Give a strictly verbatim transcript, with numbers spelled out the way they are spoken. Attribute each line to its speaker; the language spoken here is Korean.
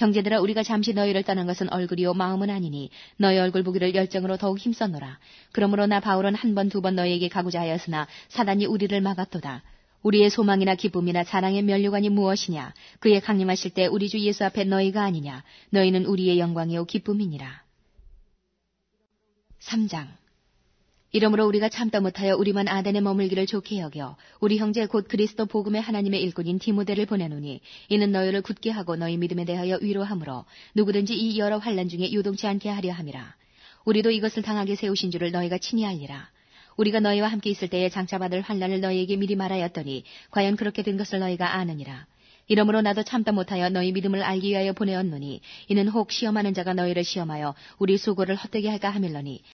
Speaker 1: 형제들아 우리가 잠시 너희를 떠난 것은 얼굴이요 마음은 아니니 너희 얼굴 보기를 열정으로 더욱 힘썼노라. 그러므로 나 바울은 한 번 두 번 너희에게 가고자 하였으나 사단이 우리를 막았도다. 우리의 소망이나 기쁨이나 자랑의 면류관이 무엇이냐? 그의 강림하실 때 우리 주 예수 앞에 너희가 아니냐? 너희는 우리의 영광이요 기쁨이니라. 삼 장. 이러므로 우리가 참다 못하여 우리만 아덴에 머물기를 좋게 여겨 우리 형제 곧 그리스도 복음의 하나님의 일꾼인 디모데를 보내노니 이는 너희를 굳게 하고 너희 믿음에 대하여 위로하므로 누구든지 이 여러 환난 중에 요동치 않게 하려 함이라. 우리도 이것을 당하게 세우신 줄을 너희가 친히 알리라. 우리가 너희와 함께 있을 때에 장차 받을 환난을 너희에게 미리 말하였더니 과연 그렇게 된 것을 너희가 아느니라. 이러므로 나도 참다 못하여 너희 믿음을 알기 위하여 보내었노니 이는 혹 시험하는 자가 너희를 시험하여 우리 수고를 헛되게 할까 하밀러니